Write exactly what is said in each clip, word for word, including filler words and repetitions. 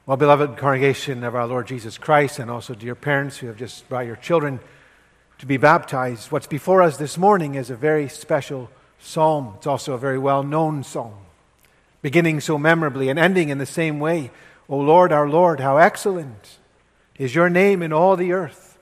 Well, beloved congregation of our Lord Jesus Christ, and also dear parents who have just brought your children to be baptized, what's before us this morning is a very special psalm. It's also a very well-known psalm, beginning so memorably and ending in the same way. O Lord, our Lord, how excellent is your name in all the earth.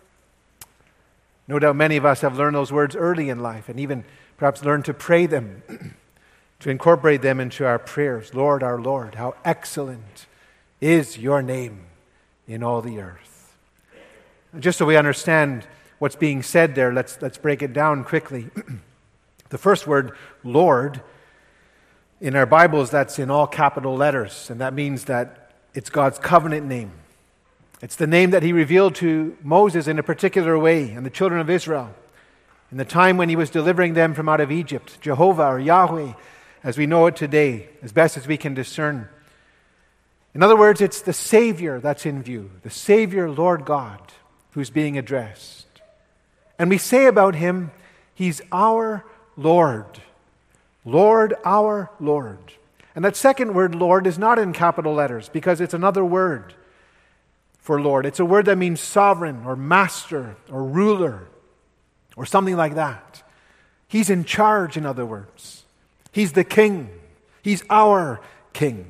No doubt many of us have learned those words early in life and even perhaps learned to pray them, to incorporate them into our prayers. Lord, our Lord, how excellent is your name in all the earth. Just so we understand what's being said there, let's, let's break it down quickly. The first word, Lord, in our Bibles, that's in all capital letters, and that means that it's God's covenant name. It's the name that he revealed to Moses in a particular way and the children of Israel in the time when he was delivering them from out of Egypt. Jehovah or Yahweh, as we know it today, as best as we can discern. In other words, it's the Savior that's in view, the Savior, Lord God, who's being addressed. And we say about him, he's our Lord. Lord, our Lord. And that second word, Lord, is not in capital letters because it's another word for Lord. It's a word that means sovereign or master or ruler or something like that. He's in charge, in other words. He's the king. He's our king.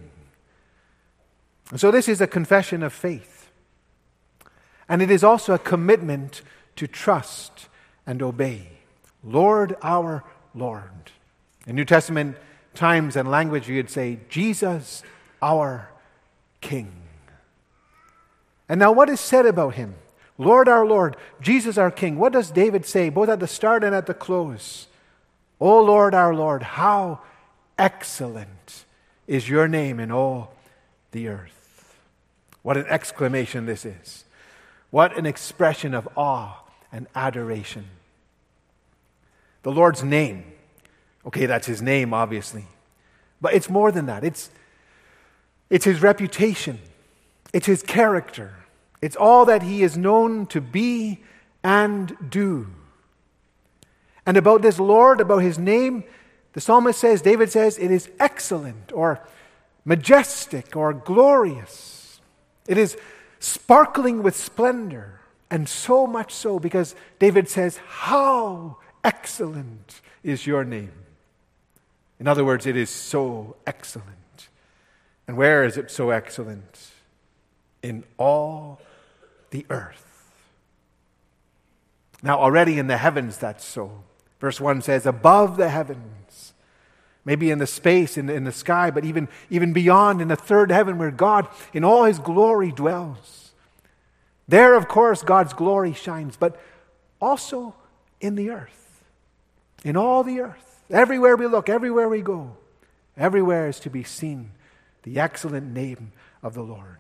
And so this is a confession of faith. And it is also a commitment to trust and obey. Lord, our Lord. In New Testament times and language, you would say, Jesus, our King. And now what is said about him? Lord, our Lord, Jesus, our King. What does David say, both at the start and at the close? O Lord, our Lord, how excellent is your name in all the earth. What an exclamation this is. What an expression of awe and adoration. The Lord's name. Okay, that's his name, obviously. But it's more than that. It's, it's his reputation. It's his character. It's all that he is known to be and do. And about this Lord, about his name, the psalmist says, David says, it is excellent or majestic or glorious. It is sparkling with splendor, and so much so because David says, how excellent is your name. In other words, it is so excellent. And where is it so excellent? In all the earth. Now already in the heavens that's so. Verse one says, above the heavens. Maybe in the space, in the, in the sky, but even, even beyond in the third heaven where God in all his glory dwells. There, of course, God's glory shines, but also in the earth. In all the earth. Everywhere we look, everywhere we go, everywhere is to be seen the excellent name of the Lord.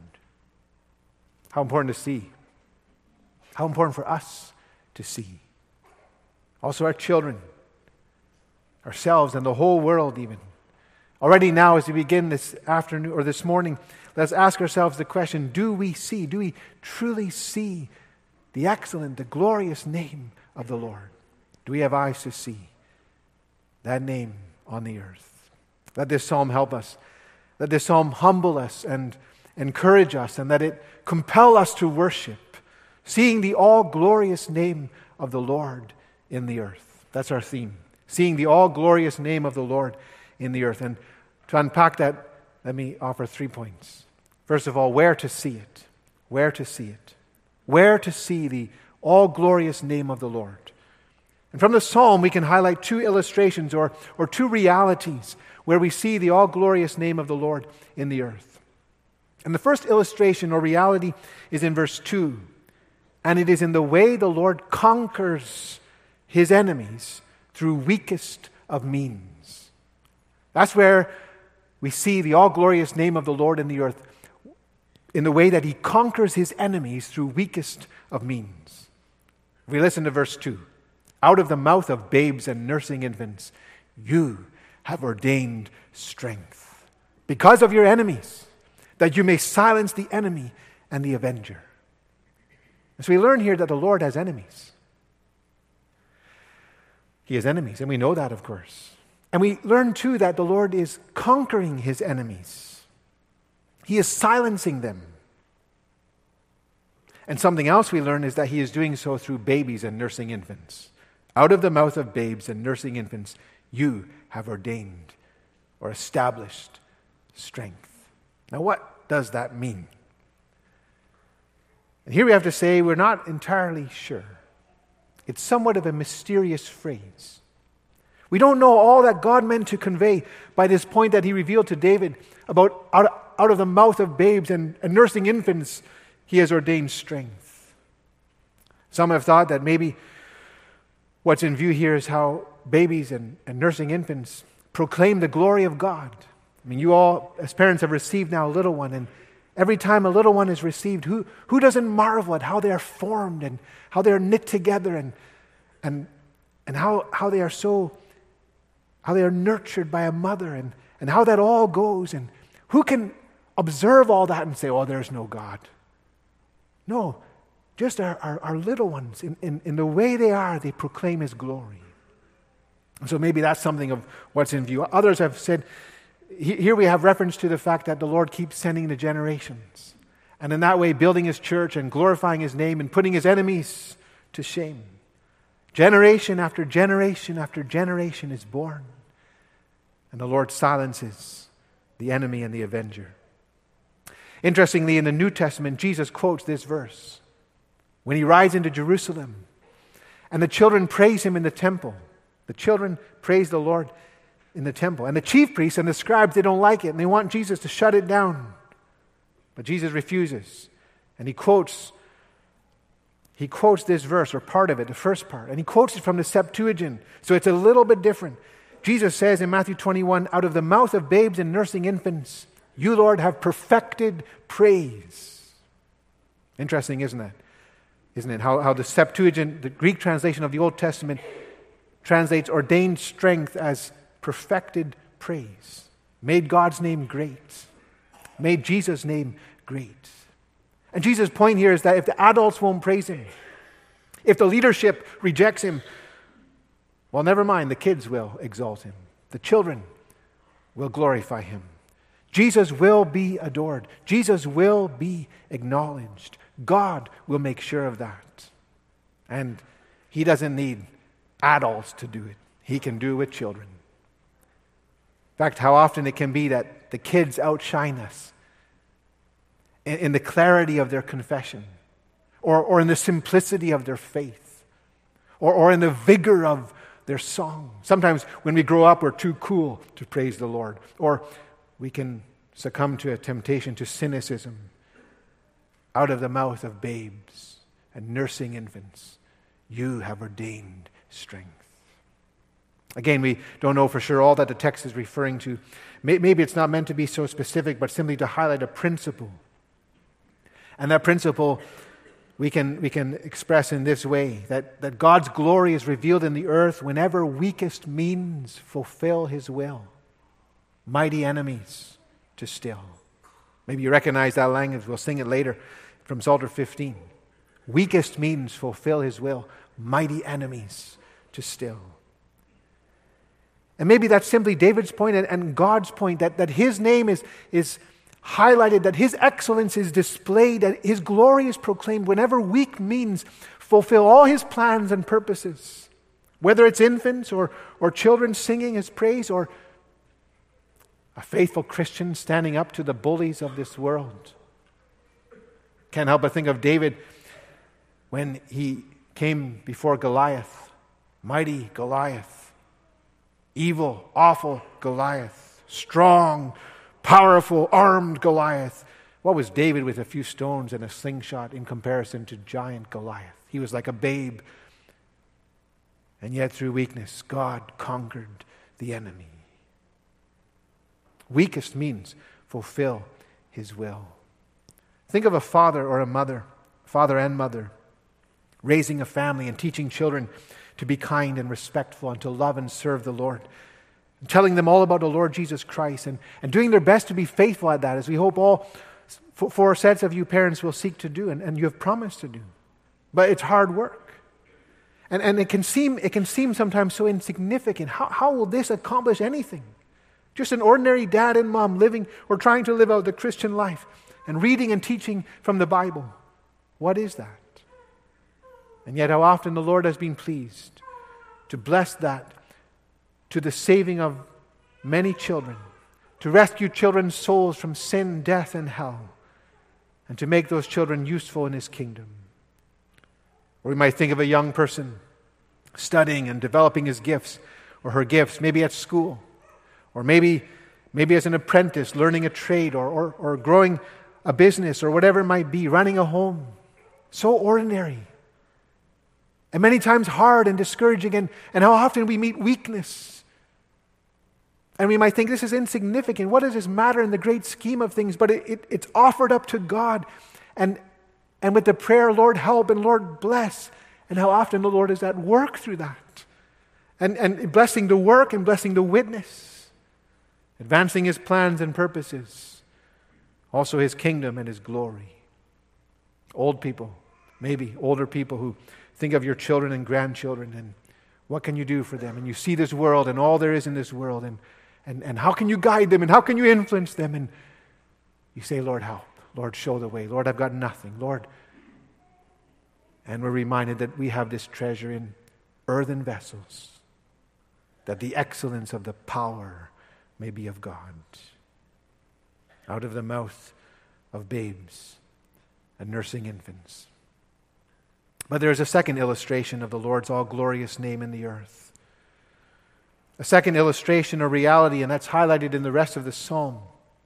How important to see. How important for us to see. Also our children. Ourselves and the whole world even. Already now as we begin this afternoon or this morning, let's ask ourselves the question, do we see, do we truly see the excellent, the glorious name of the Lord? Do we have eyes to see that name on the earth? Let this psalm help us. Let this psalm humble us and encourage us, and let it compel us to worship, seeing the all-glorious name of the Lord in the earth. That's our theme. Seeing the all-glorious name of the Lord in the earth. And to unpack that, let me offer three points. First of all, where to see it. Where to see it. Where to see the all-glorious name of the Lord. And from the psalm, we can highlight two illustrations or, or two realities where we see the all-glorious name of the Lord in the earth. And the first illustration or reality is in verse two. And it is in the way the Lord conquers his enemies through weakest of means. That's where we see the all-glorious name of the Lord in the earth, in the way that he conquers his enemies through weakest of means. We listen to verse two. Out of the mouth of babes and nursing infants, you have ordained strength because of your enemies, that you may silence the enemy and the avenger. And so we learn here that the Lord has enemies. He has enemies, and we know that, of course. And we learn, too, that the Lord is conquering his enemies. He is silencing them. And something else we learn is that he is doing so through babies and nursing infants. Out of the mouth of babes and nursing infants, you have ordained or established strength. Now, what does that mean? And here we have to say we're not entirely sure. It's somewhat of a mysterious phrase. We don't know all that God meant to convey by this point that he revealed to David about out, out of the mouth of babes and, and nursing infants, he has ordained strength. Some have thought that maybe what's in view here is how babies and, and nursing infants proclaim the glory of God. I mean, you all, as parents, have received now a little one, and every time a little one is received, who, who doesn't marvel at how they are formed and how they are knit together and, and, and how, how they are so, how they are nurtured by a mother and, and how that all goes. And who can observe all that and say, oh, there's no God? No, just our, our, our little ones, in, in, in the way they are, they proclaim his glory. And so maybe that's something of what's in view. Others have said, here we have reference to the fact that the Lord keeps sending the generations. And in that way, building his church and glorifying his name and putting his enemies to shame. Generation after generation after generation is born. And the Lord silences the enemy and the avenger. Interestingly, in the New Testament, Jesus quotes this verse. When he rides into Jerusalem and the children praise him in the temple. The children praise the Lord in the temple. And the chief priests and the scribes, they don't like it and they want Jesus to shut it down. But Jesus refuses. And he quotes, he quotes this verse, or part of it, the first part. And he quotes it from the Septuagint. So it's a little bit different. Jesus says in Matthew twenty-one, out of the mouth of babes and nursing infants, you, Lord, have perfected praise. Interesting, isn't it? Isn't it? How, how the Septuagint, the Greek translation of the Old Testament, translates ordained strength as perfected praise. Made God's name great. Made Jesus' name great. And Jesus' point here is that if the adults won't praise him, if the leadership rejects him, well, never mind, the kids will exalt him. The children will glorify him. Jesus will be adored. Jesus will be acknowledged. God will make sure of that. And he doesn't need adults to do it. He can do it with children. In fact, how often it can be that the kids outshine us in, in the clarity of their confession, or, or in the simplicity of their faith, or, or in the vigor of their song. Sometimes when we grow up, we're too cool to praise the Lord, or we can succumb to a temptation to cynicism. Out of the mouth of babes and nursing infants, you have ordained strength. Again, we don't know for sure all that the text is referring to. Maybe it's not meant to be so specific, but simply to highlight a principle. And that principle we can, we can express in this way, that, that God's glory is revealed in the earth whenever weakest means fulfill his will. Mighty enemies to still. Maybe you recognize that language. We'll sing it later from Psalter fifteen. Weakest means fulfill his will. Mighty enemies to still. And maybe that's simply David's point and, and God's point, that, that his name is, is highlighted, that his excellence is displayed, that his glory is proclaimed whenever weak means fulfill all his plans and purposes. Whether it's infants or, or children singing his praise, or a faithful Christian standing up to the bullies of this world. Can't help but think of David when he came before Goliath. Mighty Goliath. Evil, awful Goliath. Strong, powerful, armed Goliath. What was David with a few stones and a slingshot in comparison to giant Goliath? He was like a babe. And yet through weakness, God conquered the enemy. Weakest means fulfill his will. Think of a father or a mother, father and mother, raising a family and teaching children to be kind and respectful and to love and serve the Lord. And telling them all about the Lord Jesus Christ and, and doing their best to be faithful at that, as we hope all four sets of you parents will seek to do and, and you have promised to do. But it's hard work. And, and it can seem it can seem sometimes so insignificant. How, how will this accomplish anything? Just an ordinary dad and mom living or trying to live out the Christian life and reading and teaching from the Bible. What is that? And yet how often the Lord has been pleased to bless that to the saving of many children, to rescue children's souls from sin, death, and hell, and to make those children useful in His kingdom. Or we might think of a young person studying and developing his gifts or her gifts, maybe at school, or maybe maybe as an apprentice, learning a trade, or, or, or growing a business, or whatever it might be, running a home. So ordinary. And many times hard and discouraging, and, and how often we meet weakness. And we might think this is insignificant. What does this matter in the great scheme of things? But it, it, it's offered up to God. And, and with the prayer, Lord, help, and Lord, bless. And how often the Lord is at work through that. And, and blessing the work and blessing the witness. Advancing His plans and purposes. Also His kingdom and His glory. Old people, maybe older people who think of your children and grandchildren, and what can you do for them? And you see this world and all there is in this world, and, and, and how can you guide them, and how can you influence them? And you say, Lord, help. Lord, show the way. Lord, I've got nothing. Lord. And we're reminded that we have this treasure in earthen vessels, that the excellence of the power may be of God. Out of the mouth of babes and nursing infants. But there is a second illustration of the Lord's all-glorious name in the earth. A second illustration or reality, and that's highlighted in the rest of the psalm.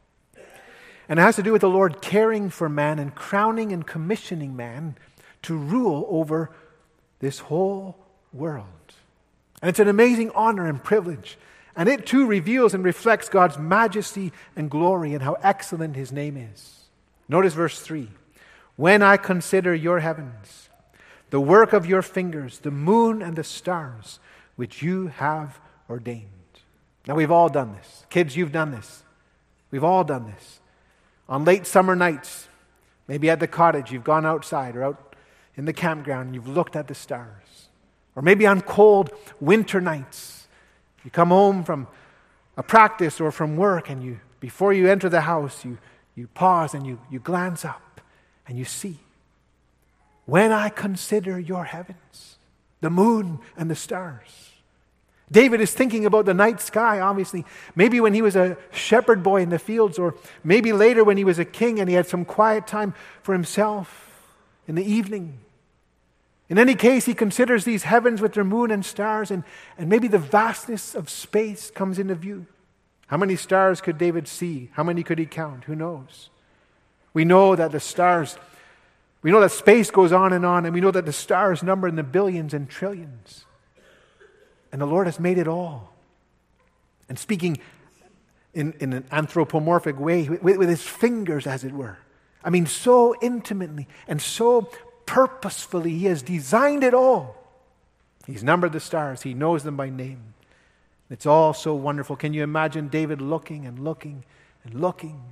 And it has to do with the Lord caring for man and crowning and commissioning man to rule over this whole world. And it's an amazing honor and privilege. And it too reveals and reflects God's majesty and glory and how excellent His name is. Notice verse three. When I consider your heavens, the work of your fingers, the moon and the stars, which you have ordained. Now we've all done this. Kids, you've done this. We've all done this. On late summer nights, maybe at the cottage, you've gone outside or out in the campground and you've looked at the stars. Or maybe on cold winter nights, you come home from a practice or from work, and you, before you enter the house, you, you pause and you, you glance up and you see. When I consider your heavens, the moon and the stars. David is thinking about the night sky, obviously. Maybe when he was a shepherd boy in the fields, or maybe later when he was a king and he had some quiet time for himself in the evening. In any case, he considers these heavens with their moon and stars, and, and maybe the vastness of space comes into view. How many stars could David see? How many could he count? Who knows? We know that the stars, we know that space goes on and on, and we know that the stars number in the billions and trillions. And the Lord has made it all. And speaking in, in an anthropomorphic way, with, with His fingers, as it were. I mean, so intimately and so purposefully, He has designed it all. He's numbered the stars. He knows them by name. It's all so wonderful. Can you imagine David looking and looking and looking?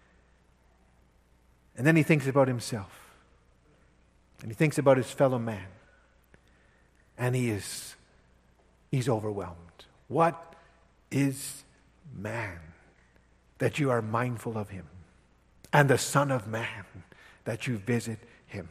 And then he thinks about himself. And he thinks about his fellow man. And he is he's overwhelmed. What is man that you are mindful of him? And the Son of Man that you visit him?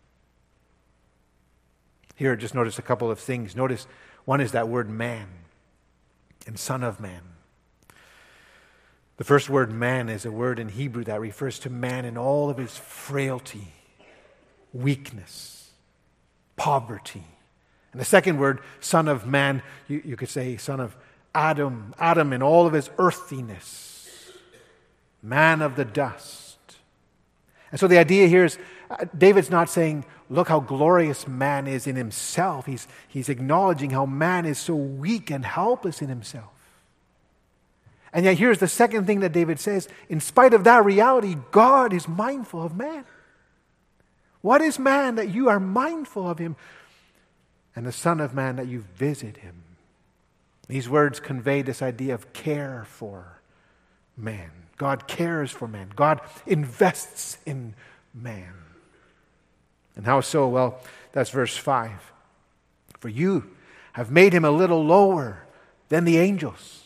Here, just notice a couple of things. Notice, one is that word man and Son of Man. The first word man is a word in Hebrew that refers to man in all of his frailty, weakness, poverty. And the second word, Son of Man, you, you could say son of Adam, Adam in all of his earthiness, man of the dust. And so the idea here is, uh, David's not saying, look how glorious man is in himself. He's, he's acknowledging how man is so weak and helpless in himself. And yet here's the second thing that David says. In spite of that reality, God is mindful of man. What is man that you are mindful of him? And the Son of Man that you visit him. These words convey this idea of care for man. God cares for man. God invests in man. And how so? Well, that's verse five. For you have made him a little lower than the angels.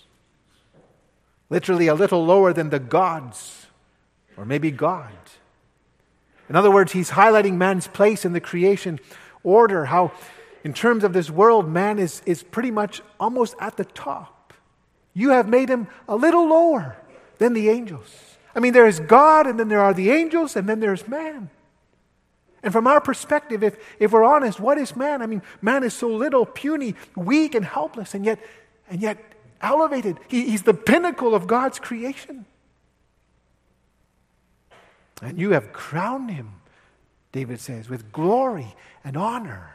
Literally a little lower than the gods, or maybe God. In other words, he's highlighting man's place in the creation order, how in terms of this world, man is, is pretty much almost at the top. You have made him a little lower than the angels. I mean, there is God, and then there are the angels, and then there's man. And from our perspective, if, if we're honest, what is man? I mean, man is so little, puny, weak, and helpless, and yet, and yet elevated. He, he's the pinnacle of God's creation. And you have crowned him, David says, with glory and honor.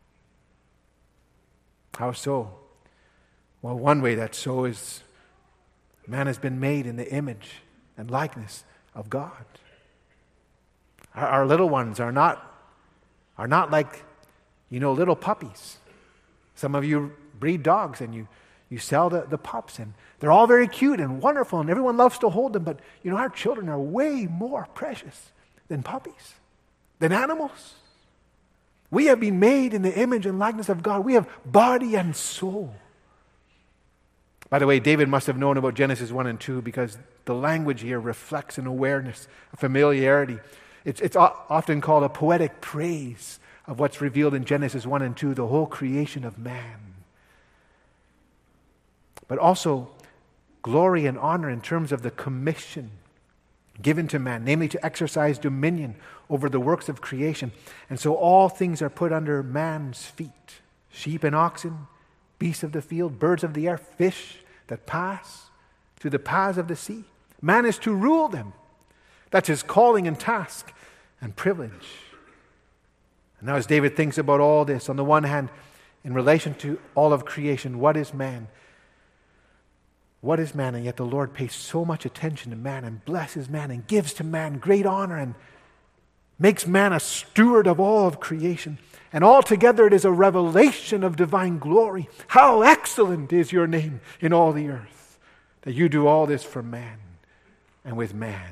How so? Well, one way that's so is man has been made in the image and likeness of God. Our, our little ones are not, are not like, you know, little puppies. Some of you breed dogs and you, you sell the, the pups, and they're all very cute and wonderful, and everyone loves to hold them, but, you know, our children are way more precious than puppies, than animals. We have been made in the image and likeness of God. We have body and soul. By the way, David must have known about Genesis one and two, because the language here reflects an awareness, a familiarity. It's, it's often called a poetic praise of what's revealed in Genesis one and two, the whole creation of man. But also glory and honor in terms of the commission given to man, namely to exercise dominion over the works of creation. And so all things are put under man's feet. Sheep and oxen, beasts of the field, birds of the air, fish that pass through the paths of the sea. Man is to rule them. That's his calling and task and privilege. And now as David thinks about all this, on the one hand, in relation to all of creation, what is man? What is man? And yet the Lord pays so much attention to man and blesses man and gives to man great honor and makes man a steward of all of creation. And altogether it is a revelation of divine glory. How excellent is your name in all the earth, that you do all this for man and with man.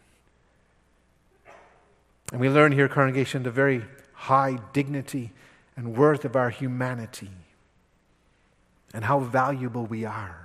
And we learn here, congregation, the very high dignity and worth of our humanity and how valuable we are.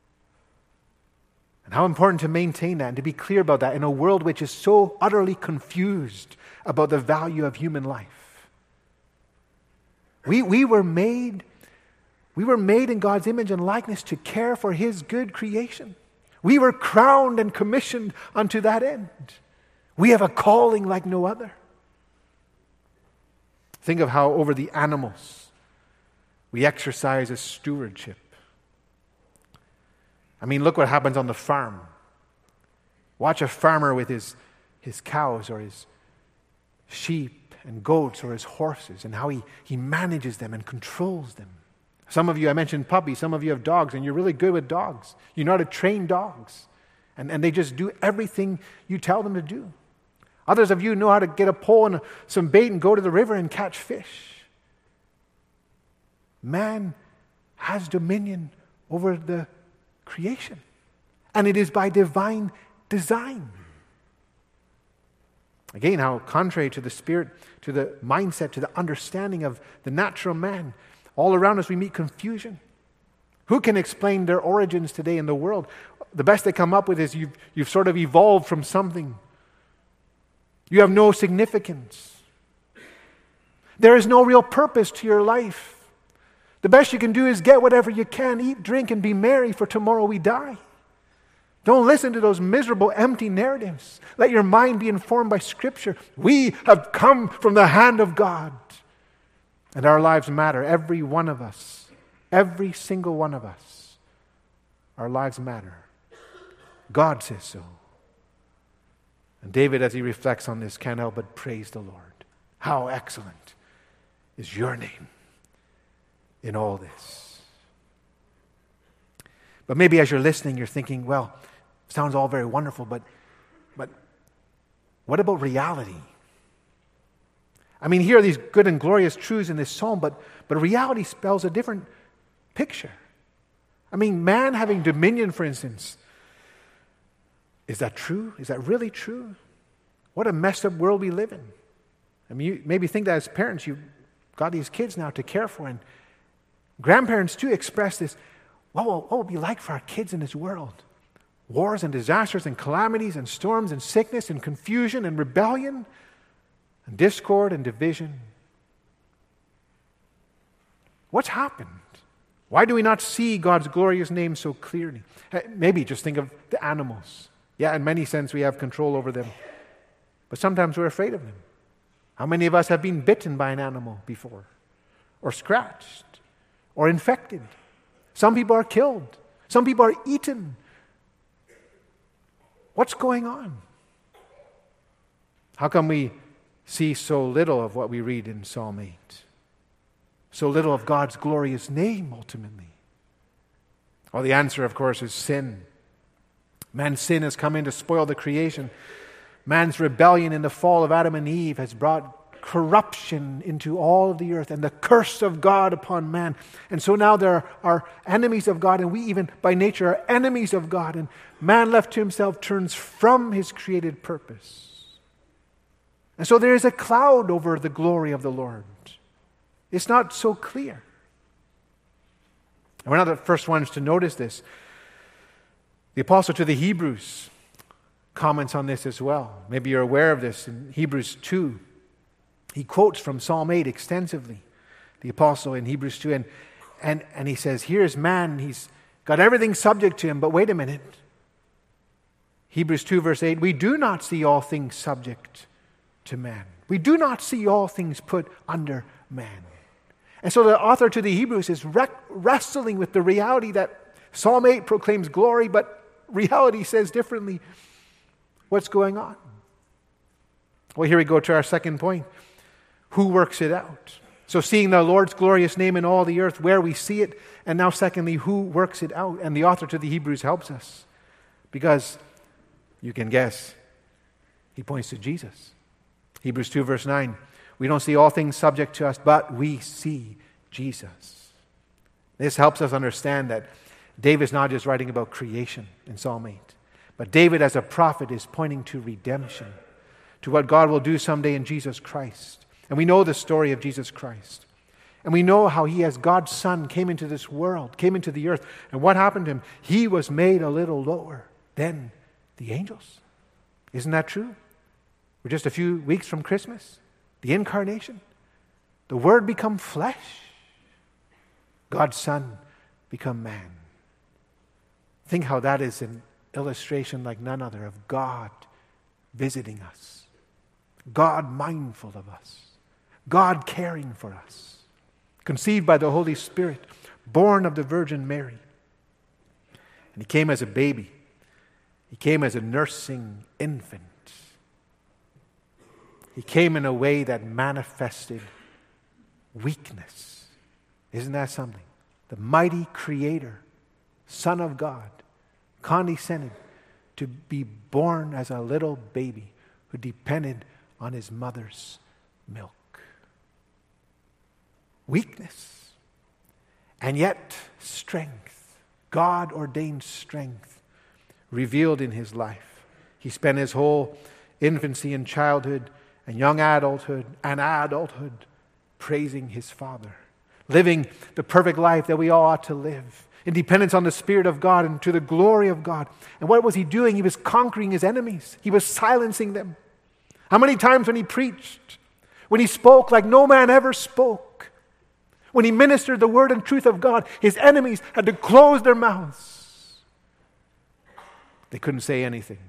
And how important to maintain that and to be clear about that in a world which is so utterly confused about the value of human life. We, we were made, we were made in God's image and likeness to care for His good creation. We were crowned and commissioned unto that end. We have a calling like no other. Think of how over the animals we exercise a stewardship. I mean, look what happens on the farm. Watch a farmer with his, his cows or his sheep and goats or his horses, and how he, he manages them and controls them. Some of you, I mentioned puppies, some of you have dogs, and you're really good with dogs. You know how to train dogs, and, and they just do everything you tell them to do. Others of you know how to get a pole and some bait and go to the river and catch fish. Man has dominion over the creation, and it is by divine design. Again, how contrary to the spirit, to the mindset, to the understanding of the natural man. All around us we meet confusion. Who can explain their origins today in the world? The best they come up with is you've, you've sort of evolved from something. You have no significance. There is no real purpose to your life. The best you can do is get whatever you can, eat, drink, and be merry, for tomorrow we die. Don't listen to those miserable, empty narratives. Let your mind be informed by Scripture. We have come from the hand of God. And our lives matter. Every one of us. Every single one of us. Our lives matter. God says so. And David, as he reflects on this, can't help but praise the Lord. How excellent is your name in all this. But maybe as you're listening, you're thinking, well, sounds all very wonderful, but, but what about reality? I mean, here are these good and glorious truths in this psalm, but, but reality spells a different picture. I mean, man having dominion, for instance, is that true? Is that really true? What a messed up world we live in. I mean, you maybe think that as parents, you've got these kids now to care for, and grandparents too express this. What will, what will it be like for our kids in this world? Wars and disasters and calamities and storms and sickness and confusion and rebellion. and discord and division. What's happened? Why do we not see God's glorious name so clearly? Maybe just think of the animals. Yeah, in many sense we have control over them. But sometimes we're afraid of them. How many of us have been bitten by an animal before? Or scratched? Or infected? Some people are killed. Some people are eaten. What's going on? How come we see so little of what we read in Psalm eight? So little of God's glorious name, ultimately? Well, the answer, of course, is sin. Man's sin has come in to spoil the creation. Man's rebellion in the fall of Adam and Eve has brought corruption into all of the earth and the curse of God upon man. And so now there are enemies of God, and we even by nature are enemies of God. And man left to himself turns from his created purpose. And so there is a cloud over the glory of the Lord. It's not so clear. And we're not the first ones to notice this. The apostle to the Hebrews comments on this as well. Maybe you're aware of this in Hebrews two. He quotes from Psalm eight extensively, the apostle in Hebrews two. And, and, and he says, here's man, he's got everything subject to him, but wait a minute. Hebrews two verse eight, we do not see all things subject to man. We do not see all things put under man. And so the author to the Hebrews is rec- wrestling with the reality that Psalm eight proclaims glory, but reality says differently. What's going on? Well, here we go to our second point. Who works it out? So seeing the Lord's glorious name in all the earth, where we see it, and now secondly, who works it out? And the author to the Hebrews helps us. Because, you can guess, he points to Jesus. Hebrews two verse nine. We don't see all things subject to us, but we see Jesus. This helps us understand that David's not just writing about creation in Psalm eight, but David as a prophet is pointing to redemption, to what God will do someday in Jesus Christ. And we know the story of Jesus Christ. And we know how he, as God's Son, came into this world, came into the earth. And what happened to him? He was made a little lower than the angels. Isn't that true? We're just a few weeks from Christmas. The incarnation, the Word become flesh, God's Son become man. Think how that is an illustration like none other of God visiting us, God mindful of us, God caring for us, conceived by the Holy Spirit, born of the Virgin Mary. And he came as a baby. He came as a nursing infant. He came in a way that manifested weakness. Isn't that something? The mighty Creator, Son of God, condescended to be born as a little baby who depended on his mother's milk. Weakness. And yet strength. God-ordained strength revealed in his life. He spent his whole infancy and childhood and young adulthood and adulthood praising his Father, living the perfect life that we all ought to live, in dependence on the Spirit of God and to the glory of God. And what was he doing? He was conquering his enemies. He was silencing them. How many times when he preached, when he spoke like no man ever spoke, when he ministered the word and truth of God, his enemies had to close their mouths. They couldn't say anything.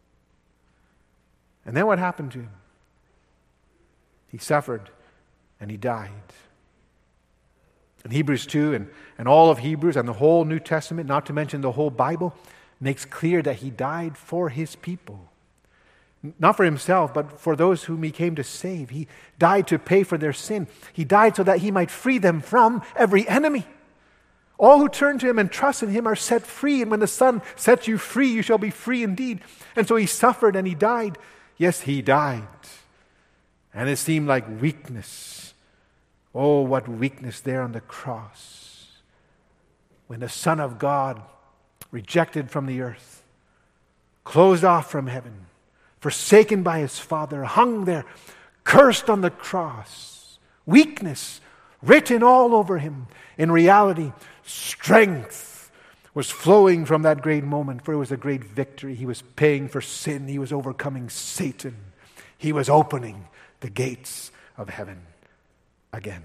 And then what happened to him? He suffered and he died. And Hebrews two and, and all of Hebrews and the whole New Testament, not to mention the whole Bible, makes clear that he died for his people. Not for himself, but for those whom he came to save. He died to pay for their sin. He died so that he might free them from every enemy. All who turn to him and trust in him are set free. And when the Son sets you free, you shall be free indeed. And so he suffered and he died. Yes, he died. And it seemed like weakness. Oh, what weakness there on the cross. When the Son of God, rejected from the earth, closed off from heaven, forsaken by his Father, hung there, cursed on the cross. Weakness written all over him. In reality, strength was flowing from that great moment, for it was a great victory. He was paying for sin. He was overcoming Satan. He was opening the gates of heaven again.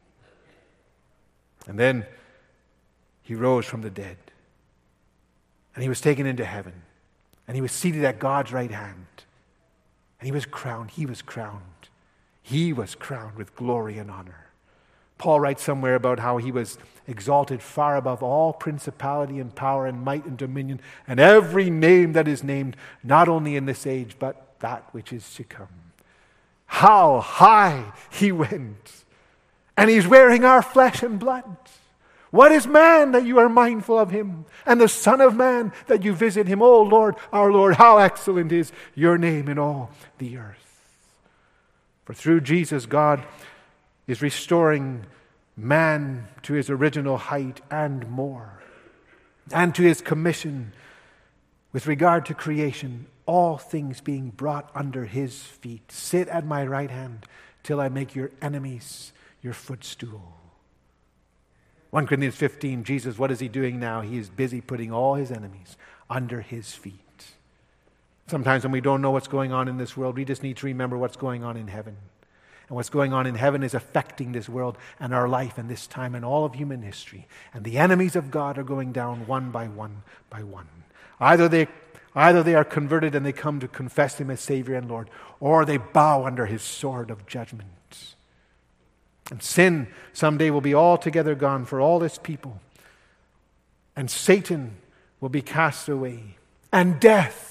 And then he rose from the dead. And he was taken into heaven. And he was seated at God's right hand. And he was crowned. He was crowned. He was crowned with glory and honor. Paul writes somewhere about how he was exalted far above all principality and power and might and dominion and every name that is named, not only in this age, but that which is to come. How high he went. And he's wearing our flesh and blood. What is man that you are mindful of him? And the Son of Man that you visit him? O Lord, our Lord, how excellent is your name in all the earth. For through Jesus, God is restoring man to his original height and more, and to his commission with regard to creation, all things being brought under his feet. Sit at my right hand till I make your enemies your footstool. First Corinthians fifteen, Jesus, what is he doing now? He is busy putting all his enemies under his feet. Sometimes when we don't know what's going on in this world, we just need to remember what's going on in heaven. And what's going on in heaven is affecting this world and our life and this time and all of human history. And the enemies of God are going down one by one by one. Either they, either they are converted and they come to confess him as Savior and Lord, or they bow under his sword of judgment. And sin someday will be altogether gone for all his people. And Satan will be cast away. And death,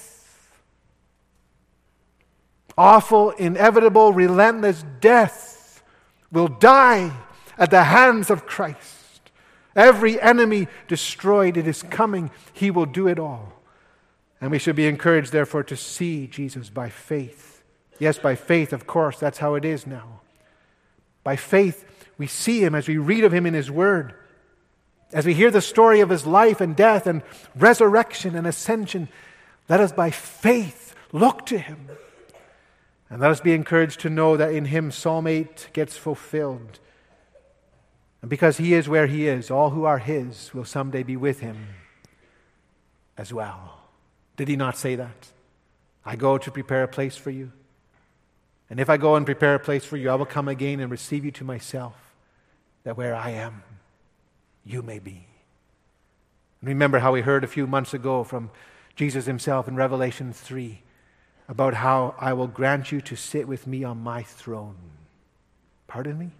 awful, inevitable, relentless death, will die at the hands of Christ. Every enemy destroyed, it is coming. He will do it all. And we should be encouraged, therefore, to see Jesus by faith. Yes, by faith, of course, that's how it is now. By faith, we see him as we read of him in his word. As we hear the story of his life and death and resurrection and ascension, let us by faith look to him. And let us be encouraged to know that in him Psalm eight gets fulfilled. And because he is where he is, all who are his will someday be with him as well. Did he not say that? I go to prepare a place for you. And if I go and prepare a place for you, I will come again and receive you to myself, that where I am, you may be. And remember how we heard a few months ago from Jesus himself in Revelation three about how I will grant you to sit with me on my throne. Pardon me?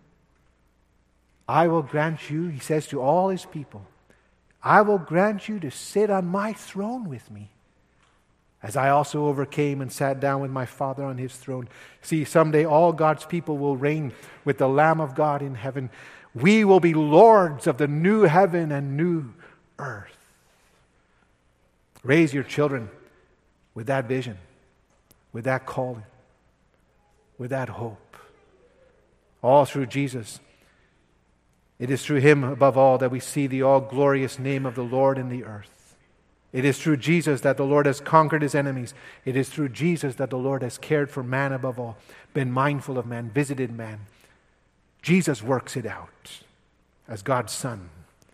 I will grant you, he says to all his people, I will grant you to sit on my throne with me, as I also overcame and sat down with my Father on his throne. See, someday all God's people will reign with the Lamb of God in heaven. We will be lords of the new heaven and new earth. Raise your children with that vision, with that calling, with that hope. All through Jesus. It is through him, above all, that we see the all-glorious name of the Lord in the earth. It is through Jesus that the Lord has conquered his enemies. It is through Jesus that the Lord has cared for man above all, been mindful of man, visited man. Jesus works it out as God's Son.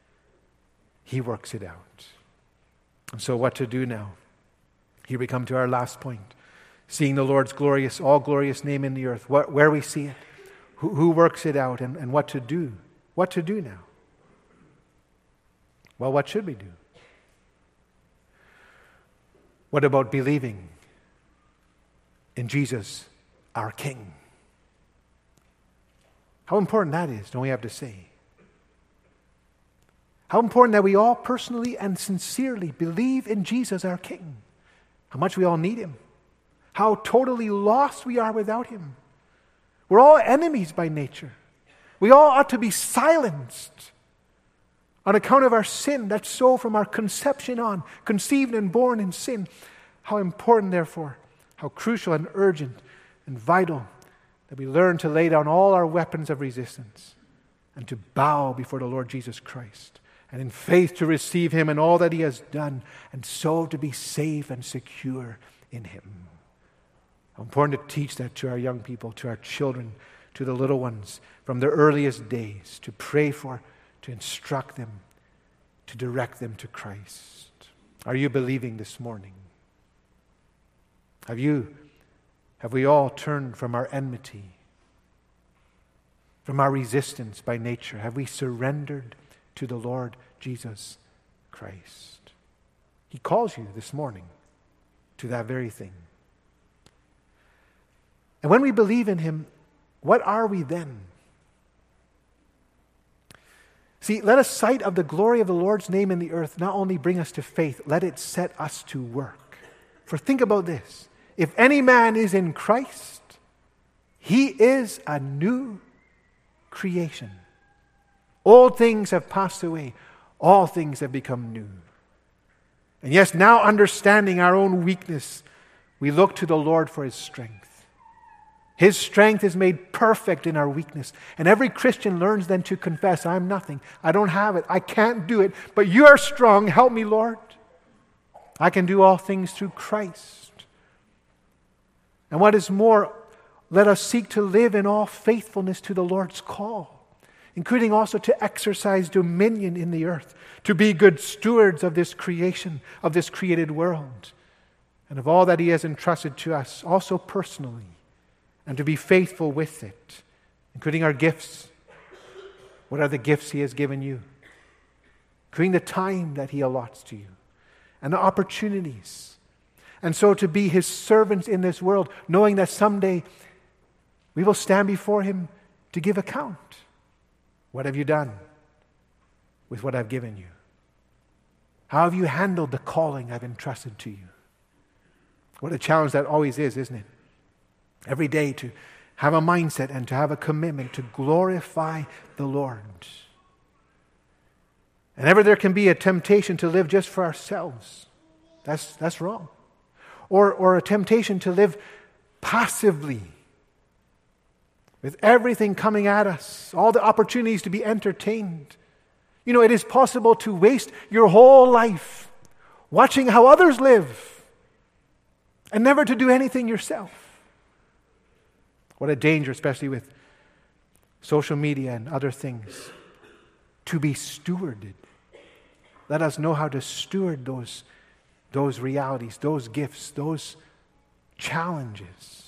He works it out. And so what to do now? Here we come to our last point. Seeing the Lord's glorious, all-glorious name in the earth. What, where we see it. Who, who works it out and, and what to do. What to do now? Well, what should we do? What about believing in Jesus, our King? How important that is, don't we have to say? How important that we all personally and sincerely believe in Jesus, our King. How much we all need him. How totally lost we are without him. We're all enemies by nature. We all ought to be silenced on account of our sin. That's so from our conception on, conceived and born in sin. How important, therefore, how crucial and urgent and vital that we learn to lay down all our weapons of resistance and to bow before the Lord Jesus Christ and in faith to receive him and all that he has done, and so to be safe and secure in him. How important to teach that to our young people, to our children, to the little ones from their earliest days, to pray for, to instruct them, to direct them to Christ. Are you believing this morning? Have you, have we all turned from our enmity from our resistance by nature? Have we surrendered to the Lord Jesus Christ? He calls you this morning to that very thing. And when we believe in Him, what are we then? See, let a sight of the glory of the Lord's name in the earth not only bring us to faith, let it set us to work. For think about this. If any man is in Christ, he is a new creation. Old things have passed away. All things have become new. And yes, now understanding our own weakness, we look to the Lord for His strength. His strength is made perfect in our weakness. And every Christian learns then to confess, I'm nothing. I don't have it. I can't do it. But You are strong. Help me, Lord. I can do all things through Christ. And what is more, let us seek to live in all faithfulness to the Lord's call, including also to exercise dominion in the earth, to be good stewards of this creation, of this created world, and of all that He has entrusted to us, also personally, and to be faithful with it, including our gifts. What are the gifts He has given you? Including the time that He allots to you, and the opportunities. And so to be His servants in this world, knowing that someday we will stand before Him to give account. What have you done with what I've given you? How have you handled the calling I've entrusted to you? What a challenge that always is, isn't it? Every day to have a mindset and to have a commitment to glorify the Lord. And ever there can be a temptation to live just for ourselves. That's, that's wrong. Or, or a temptation to live passively, with everything coming at us, all the opportunities to be entertained. You know, it is possible to waste your whole life watching how others live and never to do anything yourself. What a danger, especially with social media and other things, to be stewarded. Let us know how to steward those, those realities, those gifts, those challenges.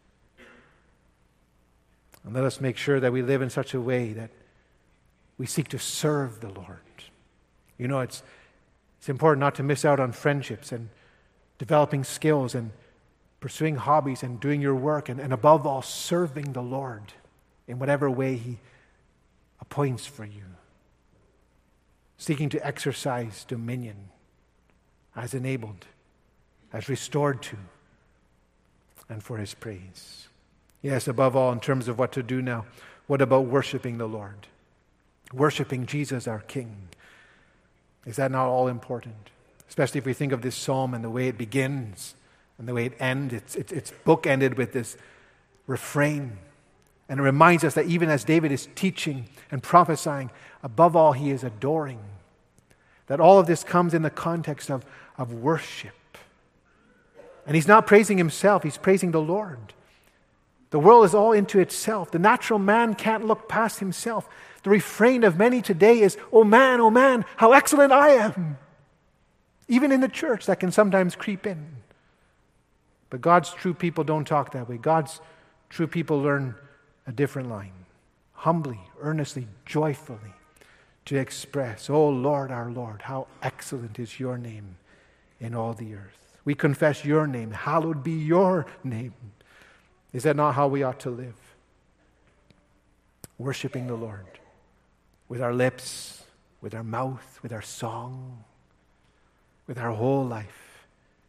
And let us make sure that we live in such a way that we seek to serve the Lord. You know, it's, it's important not to miss out on friendships and developing skills and pursuing hobbies and doing your work, and, and above all, serving the Lord in whatever way He appoints for you. Seeking to exercise dominion as enabled, as restored to, and for His praise. Yes, above all, in terms of what to do now, what about worshiping the Lord? Worshiping Jesus, our King. Is that not all important? Especially if we think of this psalm and the way it begins and the way it ends. It's, it's, it's bookended with this refrain. And it reminds us that even as David is teaching and prophesying, above all, he is adoring. That all of this comes in the context of, of worship. And he's not praising himself, he's praising the Lord. The world is all into itself. The natural man can't look past himself. The refrain of many today is, oh man, oh man, how excellent I am. Even in the church, that can sometimes creep in. But God's true people don't talk that way. God's true people learn a different line. Humbly, earnestly, joyfully to express, oh Lord, our Lord, how excellent is your name in all the earth. We confess your name. Hallowed be your name. Is that not how we ought to live? Worshiping the Lord with our lips, with our mouth, with our song, with our whole life.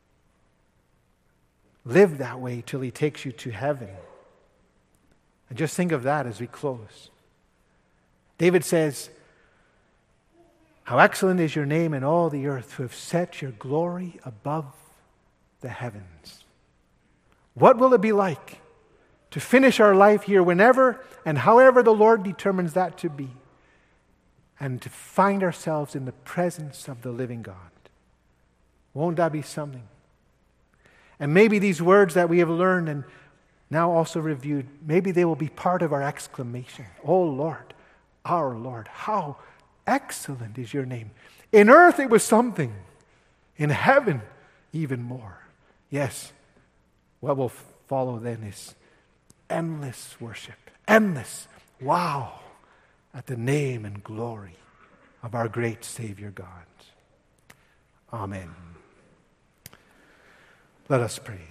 Live that way till He takes you to heaven. And just think of that as we close. David says, how excellent is your name in all the earth, who have set your glory above the heavens. What will it be like to finish our life here whenever and however the Lord determines that to be, and to find ourselves in the presence of the living God? Won't that be something? And maybe these words that we have learned and now also reviewed, maybe they will be part of our exclamation. Oh Lord, our Lord, how excellent is your name. In earth it was something. In heaven, even more. Yes, what will follow then is endless worship, endless Wow at the name and glory of our great Savior God. Amen. Let us pray.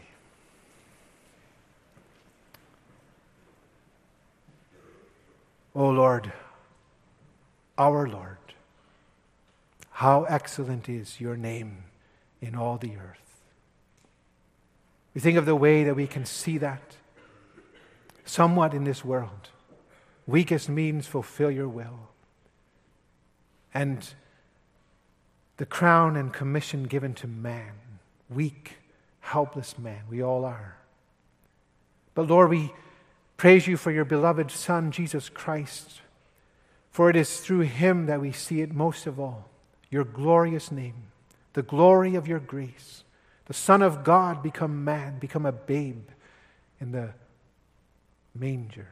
O Lord, our Lord, how excellent is your name in all the earth. We think of the way that we can see that somewhat in this world. Weakest means fulfill your will. And the crown and commission given to man, weak, helpless man, we all are. But Lord, we praise you for your beloved Son, Jesus Christ, for it is through him that we see it most of all, your glorious name, the glory of your grace, the Son of God become man, become a babe in the manger.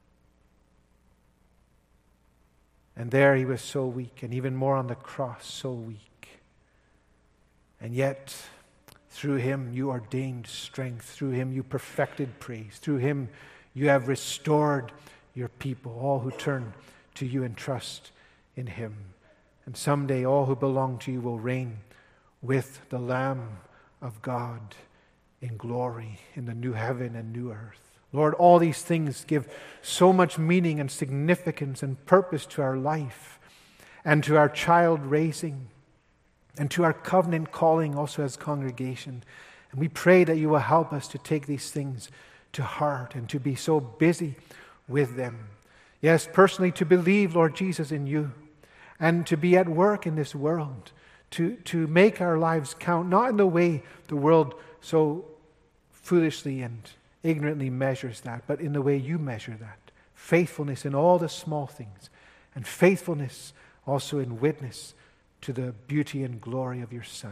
And there he was so weak, and even more on the cross, so weak. And yet, through him you ordained strength. Through him you perfected praise. Through him you have restored your people, all who turn to you and trust in him. And someday all who belong to you will reign with the Lamb of God in glory in the new heaven and new earth. Lord, all these things give so much meaning and significance and purpose to our life and to our child raising and to our covenant calling also as congregation. And we pray that you will help us to take these things to heart and to be so busy with them. Yes, personally to believe, Lord Jesus, in you and to be at work in this world, to, to make our lives count, not in the way the world so foolishly and ignorantly measures that, but in the way you measure that. Faithfulness in all the small things, and faithfulness also in witness to the beauty and glory of your Son.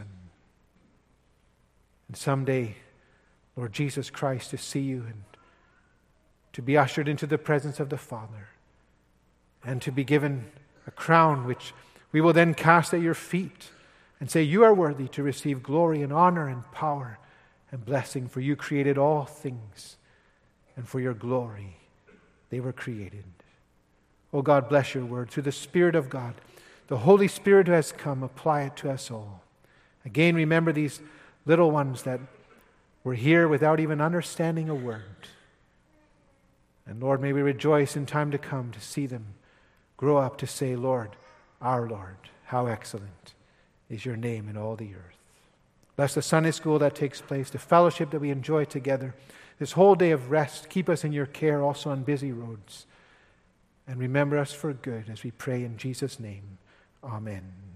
And someday, Lord Jesus Christ, to see you and to be ushered into the presence of the Father, and to be given a crown which we will then cast at your feet and say, you are worthy to receive glory and honor and power and blessing, for you created all things, and for your glory they were created. Oh God, bless your word. Through the Spirit of God, the Holy Spirit who has come, apply it to us all. Again, remember these little ones that were here without even understanding a word. And Lord, may we rejoice in time to come to see them grow up to say, Lord, our Lord, how excellent is your name in all the earth. Bless the Sunday school that takes place, the fellowship that we enjoy together, this whole day of rest. Keep us in your care also on busy roads. And remember us for good as we pray in Jesus' name. Amen.